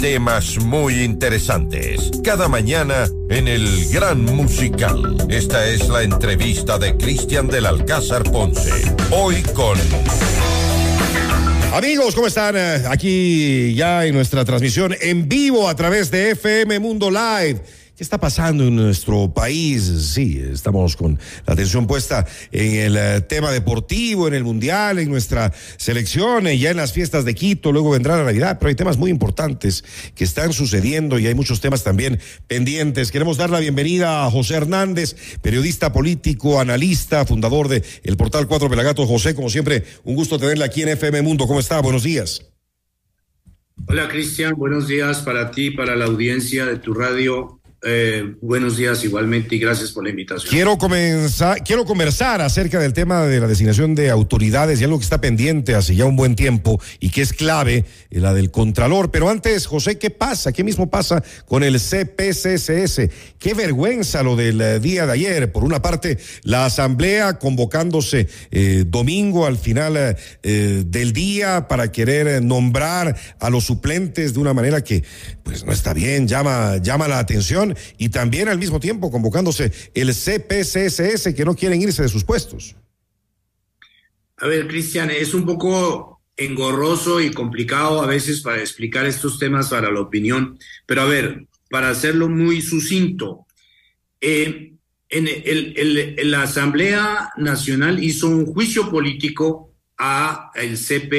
temas muy interesantes. Cada mañana en el Gran Musical. Esta es la entrevista de Cristian del Alcázar Ponce. Hoy con... Amigos, ¿cómo están? Aquí ya en nuestra transmisión en vivo a través de FM Mundo Live. ¿Qué está pasando en nuestro país? Sí, estamos con la atención puesta en el tema deportivo, en el Mundial, en nuestra selección, ya en las fiestas de Quito, luego vendrá la Navidad, pero hay temas muy importantes que están sucediendo y hay muchos temas también pendientes. Queremos dar la bienvenida a José Hernández, periodista político, analista, fundador de el portal 4 Pelagatos. José, como siempre, un gusto tenerle aquí en FM Mundo. ¿Cómo está? Buenos días. Hola, Cristian, buenos días para ti, para la audiencia de tu radio. Buenos días igualmente y gracias por la invitación. Quiero conversar acerca del tema de la designación de autoridades y algo que está pendiente hace ya un buen tiempo y que es clave, la del Contralor. Pero antes, José, ¿qué pasa? ¿Qué mismo pasa con el CPCCS? Qué vergüenza lo del día de ayer. Por una parte, la asamblea convocándose domingo al final del día para querer nombrar a los suplentes de una manera que pues no está bien, llama la atención. Y también al mismo tiempo convocándose el CPCSS, que no quieren irse de sus puestos. A ver, Cristian, es un poco engorroso y complicado a veces para explicar estos temas para la opinión, pero a ver, para hacerlo muy sucinto, la Asamblea Nacional hizo un juicio político a el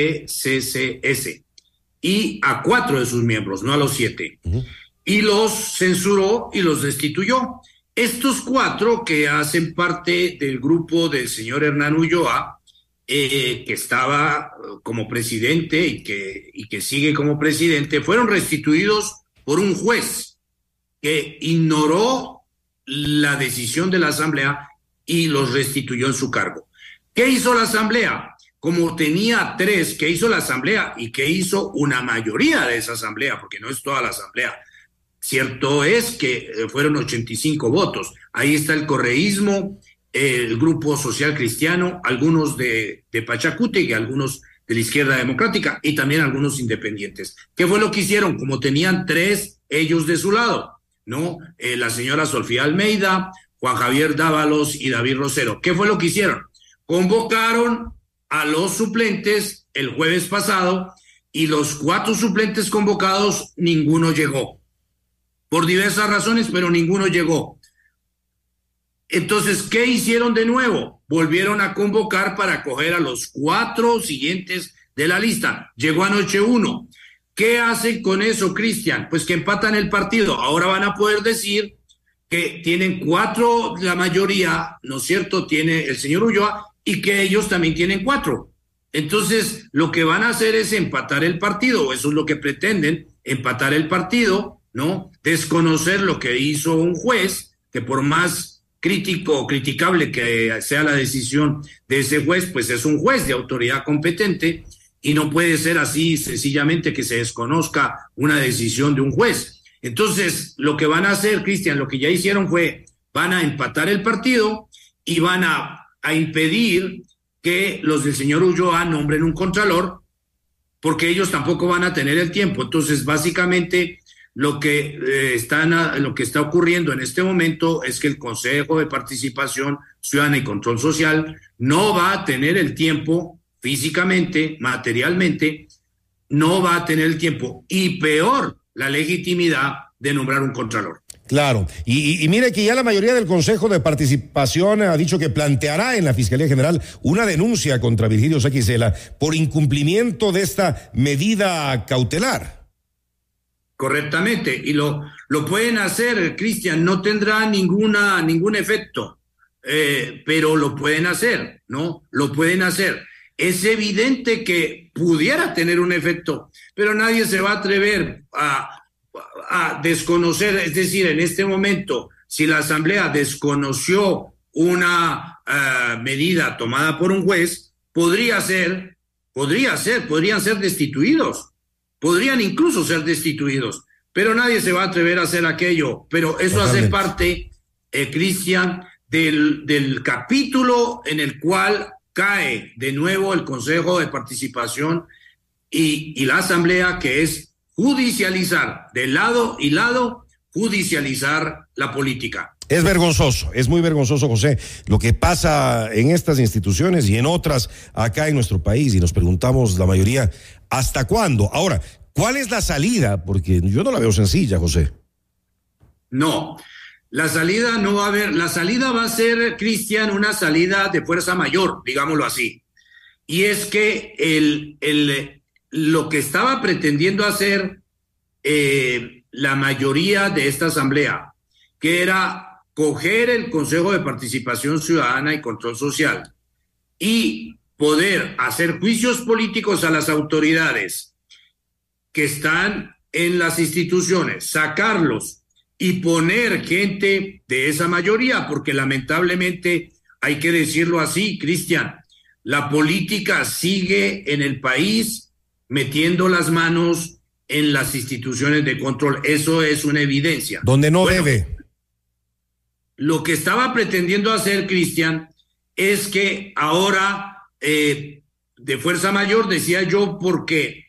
CPCSS y a 4 de sus miembros, no a los 7. Uh-huh. Y los censuró y los destituyó. Estos 4 que hacen parte del grupo del señor Hernán Ulloa, que estaba como presidente y que sigue como presidente, fueron restituidos por un juez que ignoró la decisión de la Asamblea y los restituyó en su cargo. ¿Qué hizo la Asamblea? Como tenía 3, ¿qué hizo la Asamblea? Y ¿qué hizo una mayoría de esa Asamblea? Porque no es toda la Asamblea. Cierto es que fueron 85 votos. Ahí está el correísmo, el Grupo Social Cristiano, algunos de Pachacuti, algunos de la Izquierda Democrática y también algunos independientes. ¿Qué fue lo que hicieron? Como tenían 3 ellos de su lado, ¿no? La señora Sofía Almeida, Juan Javier Dávalos y David Rosero. ¿Qué fue lo que hicieron? Convocaron a los suplentes el jueves pasado y los 4 suplentes convocados, ninguno llegó. Por diversas razones, pero ninguno llegó. Entonces, ¿qué hicieron de nuevo? Volvieron a convocar para coger a los 4 siguientes de la lista. Llegó anoche 1. ¿Qué hacen con eso, Cristian? Pues que empatan el partido. Ahora van a poder decir que tienen 4, la mayoría, ¿no es cierto?, tiene el señor Ulloa, y que ellos también tienen 4. Entonces, lo que van a hacer es empatar el partido, eso es lo que pretenden, empatar el partido, ¿no? Desconocer lo que hizo un juez, que por más criticable que sea la decisión de ese juez, pues es un juez de autoridad competente y no puede ser así sencillamente que se desconozca una decisión de un juez. Entonces, lo que van a hacer, Cristian, lo que ya hicieron fue, van a empatar el partido y van a impedir que los del señor Ulloa nombren un contralor, porque ellos tampoco van a tener el tiempo. Entonces, básicamente, lo que está ocurriendo en este momento es que el Consejo de Participación Ciudadana y Control Social no va a tener el tiempo físicamente, materialmente, no va a tener el tiempo y peor, la legitimidad de nombrar un contralor. Claro, y mire que ya la mayoría del Consejo de Participación ha dicho que planteará en la Fiscalía General una denuncia contra Virgilio Saquicela por incumplimiento de esta medida cautelar. Correctamente, y lo pueden hacer, Cristian, no tendrá ningún efecto, pero lo pueden hacer, ¿no? Lo pueden hacer. Es evidente que pudiera tener un efecto, pero nadie se va a atrever a desconocer, es decir, en este momento, si la Asamblea desconoció una medida tomada por un juez, podrían ser destituidos. Podrían incluso ser destituidos, pero nadie se va a atrever a hacer aquello. Pero eso hace parte, Cristian, del capítulo en el cual cae de nuevo el Consejo de Participación y la Asamblea, que es judicializar, de lado y lado, judicializar la política. Es vergonzoso, es muy vergonzoso, José, lo que pasa en estas instituciones y en otras acá en nuestro país, y nos preguntamos la mayoría, ¿hasta cuándo? Ahora, ¿cuál es la salida? Porque yo no la veo sencilla, José. No, la salida no va a haber, la salida va a ser, Cristian, una salida de fuerza mayor, digámoslo así. Y es que lo que estaba pretendiendo hacer la mayoría de esta asamblea, que era coger el Consejo de Participación Ciudadana y Control Social y poder hacer juicios políticos a las autoridades que están en las instituciones, sacarlos y poner gente de esa mayoría, porque lamentablemente, hay que decirlo así, Cristian, la política sigue en el país metiendo las manos en las instituciones de control. Eso es una evidencia. Donde no debe. Lo que estaba pretendiendo hacer, Cristian, es que ahora, de fuerza mayor, decía yo, porque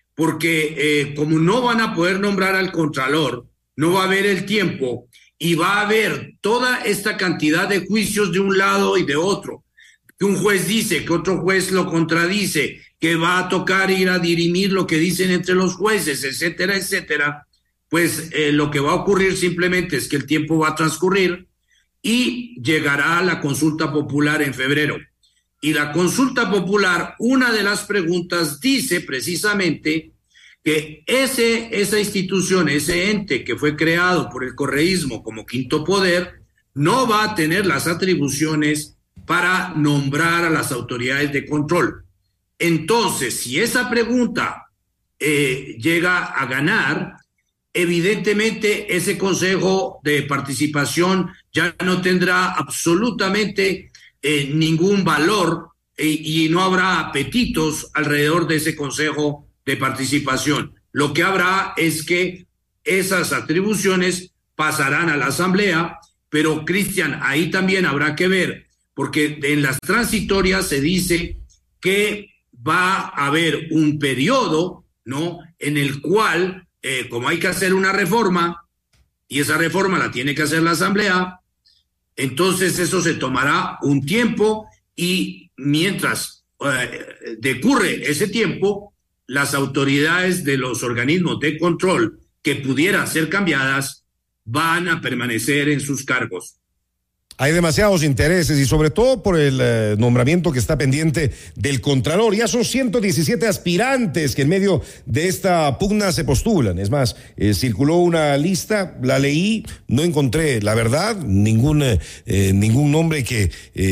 como no van a poder nombrar al contralor, no va a haber el tiempo y va a haber toda esta cantidad de juicios de un lado y de otro, que un juez dice, que otro juez lo contradice, que va a tocar ir a dirimir lo que dicen entre los jueces, etcétera, etcétera. Pues lo que va a ocurrir simplemente es que el tiempo va a transcurrir y llegará la consulta popular en febrero. Y la consulta popular, una de las preguntas dice precisamente que esa institución, ese ente que fue creado por el correísmo como quinto poder, no va a tener las atribuciones para nombrar a las autoridades de control. Entonces, si esa pregunta llega a ganar, evidentemente ese Consejo de Participación ya no tendrá absolutamente ningún valor y no habrá apetitos alrededor de ese Consejo de Participación. Lo que habrá es que esas atribuciones pasarán a la Asamblea, pero Cristian, ahí también habrá que ver, porque en las transitorias se dice que va a haber un periodo, ¿no?, en el cual, como hay que hacer una reforma, y esa reforma la tiene que hacer la Asamblea, entonces eso se tomará un tiempo, y mientras decurre ese tiempo, las autoridades de los organismos de control que pudieran ser cambiadas van a permanecer en sus cargos. Hay demasiados intereses y sobre todo por el nombramiento que está pendiente del Contralor. Ya son 117 aspirantes que en medio de esta pugna se postulan. Es más, circuló una lista, la leí, no encontré, la verdad, ningún nombre que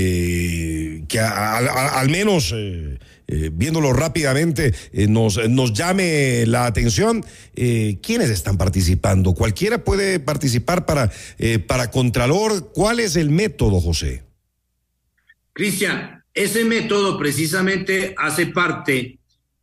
al menos... viéndolo rápidamente, nos llame la atención. ¿Quiénes están participando? ¿Cualquiera puede participar para Contralor? ¿Cuál es el método, José? Cristian, ese método precisamente hace parte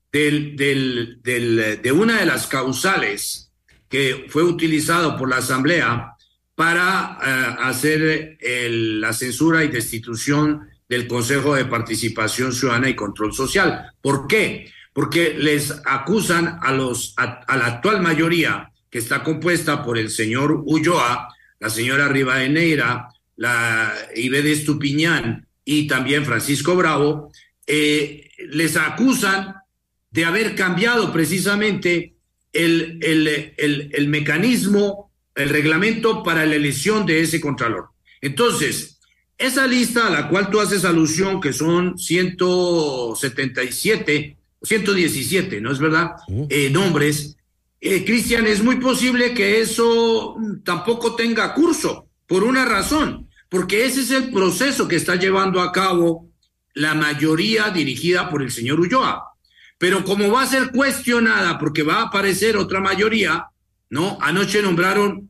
de una de las causales que fue utilizado por la Asamblea para hacer la censura y destitución del Consejo de Participación Ciudadana y Control Social. ¿Por qué? Porque les acusan a la actual mayoría, que está compuesta por el señor Ulloa, la señora Rivadeneira, la Ibede Estupiñán y también Francisco Bravo, les acusan de haber cambiado precisamente el mecanismo, el reglamento para la elección de ese contralor. Entonces, esa lista a la cual tú haces alusión, que son 117, ¿no es verdad? Nombres, Cristian, es muy posible que eso tampoco tenga curso, por una razón, porque ese es el proceso que está llevando a cabo la mayoría dirigida por el señor Ulloa. Pero como va a ser cuestionada, porque va a aparecer otra mayoría, ¿no? Anoche nombraron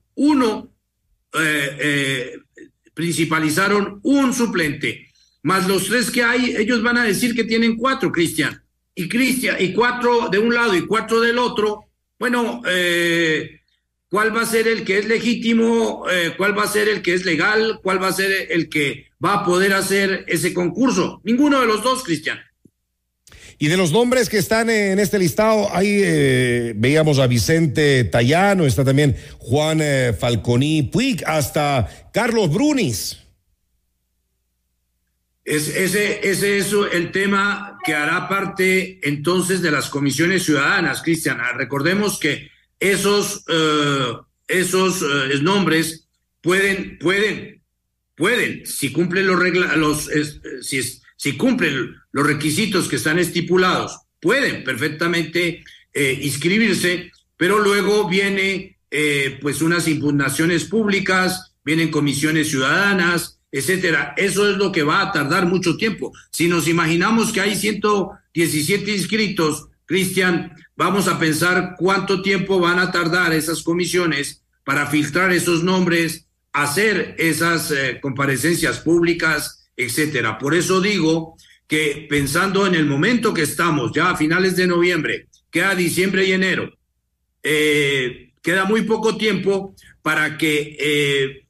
principalizaron un suplente, más los tres que hay, ellos van a decir que tienen 4, Cristian, y 4 de un lado y 4 del otro. Bueno, ¿cuál va a ser el que es legítimo? ¿Cuál va a ser el que es legal? ¿Cuál va a ser el que va a poder hacer ese concurso? Ninguno de los dos, Cristian. Y de los nombres que están en este listado, ahí veíamos a Vicente Tallano, está también Juan Falconi Puig, hasta Carlos Brunis. Ese es el tema que hará parte entonces de las comisiones ciudadanas, Cristian. Recordemos que esos nombres pueden, si cumplen si cumplen los requisitos que están estipulados, pueden perfectamente inscribirse, pero luego viene pues unas impugnaciones públicas, vienen comisiones ciudadanas, etcétera. Eso es lo que va a tardar mucho tiempo. Si nos imaginamos que hay 117 inscritos, Cristian, vamos a pensar cuánto tiempo van a tardar esas comisiones para filtrar esos nombres, hacer esas comparecencias públicas, etcétera. Por eso digo que pensando en el momento que estamos, ya a finales de noviembre, queda diciembre y enero, queda muy poco tiempo para que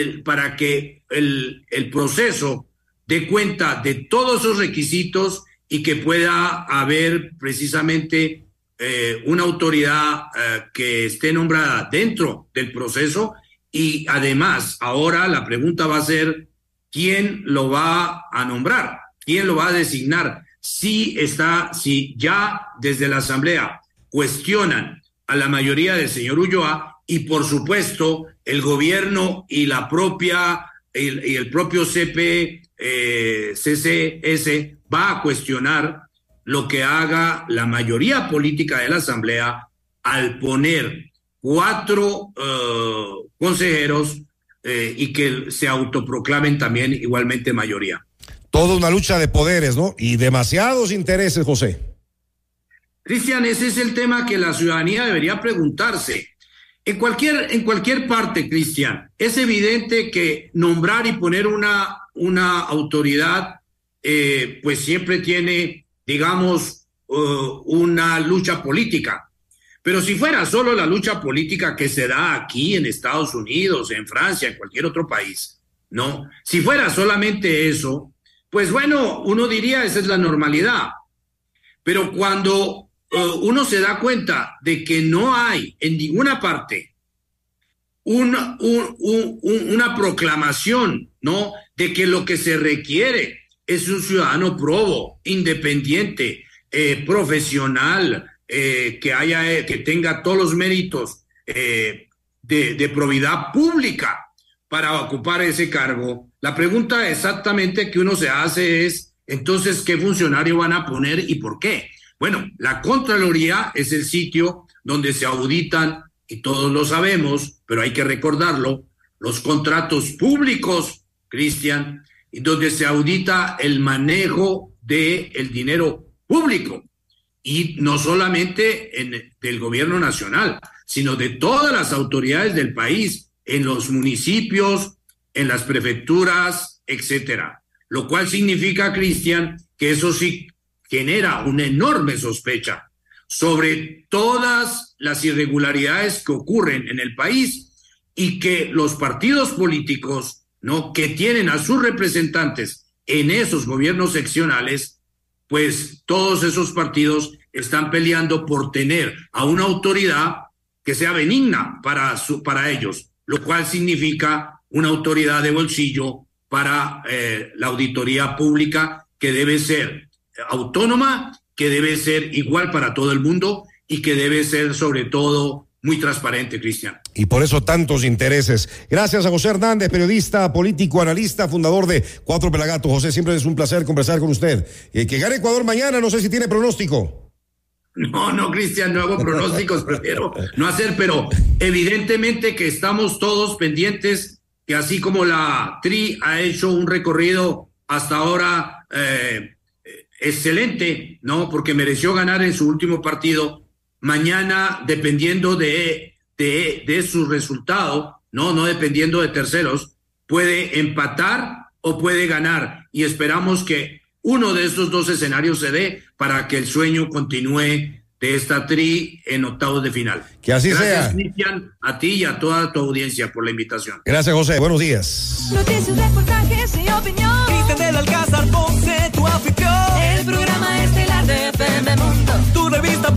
el proceso dé cuenta de todos esos requisitos y que pueda haber precisamente una autoridad que esté nombrada dentro del proceso. Y además, ahora la pregunta va a ser quién lo va a nombrar, quién lo va a designar. Si ya desde la Asamblea cuestionan a la mayoría del señor Ulloa, y por supuesto el gobierno y el propio CPCCS va a cuestionar lo que haga la mayoría política de la Asamblea al poner 4 consejeros y que se autoproclamen también igualmente mayoría. Toda una lucha de poderes, ¿no? Y demasiados intereses, José. Cristian, ese es el tema que la ciudadanía debería preguntarse. En cualquier parte, Cristian, es evidente que nombrar y poner una autoridad, pues siempre tiene, digamos, una lucha política. Pero si fuera solo la lucha política que se da aquí en Estados Unidos, en Francia, en cualquier otro país, ¿no? Si fuera solamente eso, pues bueno, uno diría esa es la normalidad. Pero cuando uno se da cuenta de que no hay en ninguna parte una proclamación, ¿no? De que lo que se requiere es un ciudadano probo, independiente, profesional, que tenga todos los méritos de probidad pública para ocupar ese cargo. La pregunta exactamente que uno se hace es, entonces, ¿qué funcionario van a poner y por qué? Bueno, la Contraloría es el sitio donde se auditan, y todos lo sabemos, pero hay que recordarlo, los contratos públicos, Cristian, y donde se audita el manejo del dinero público, y no solamente del gobierno nacional, sino de todas las autoridades del país, en los municipios, en las prefecturas, etcétera. Lo cual significa, Cristian, que eso sí genera una enorme sospecha sobre todas las irregularidades que ocurren en el país y que los partidos políticos, ¿no?, que tienen a sus representantes en esos gobiernos seccionales, pues todos esos partidos están peleando por tener a una autoridad que sea benigna para ellos, lo cual significa una autoridad de bolsillo para la auditoría pública, que debe ser autónoma, que debe ser igual para todo el mundo y que debe ser sobre todo muy transparente, Cristian. Y por eso tantos intereses. Gracias a José Hernández, periodista, político, analista, fundador de Cuatro Pelagatos. José, siempre es un placer conversar con usted. Que gane Ecuador mañana, no sé si tiene pronóstico. No, Cristian, no hago pronósticos, prefiero no hacer, pero evidentemente que estamos todos pendientes, que así como la TRI ha hecho un recorrido hasta ahora excelente, ¿no? Porque mereció ganar en su último partido. Mañana, dependiendo de su resultado, no dependiendo de terceros, puede empatar o puede ganar. Y esperamos que uno de esos dos escenarios se dé para que el sueño continúe de esta TRI en octavos de final. Que así sea. Gracias, Cristian, a ti y a toda tu audiencia por la invitación. Gracias, José. Buenos días. Noticias, reportajes y opinión. Cristian del Alcázar.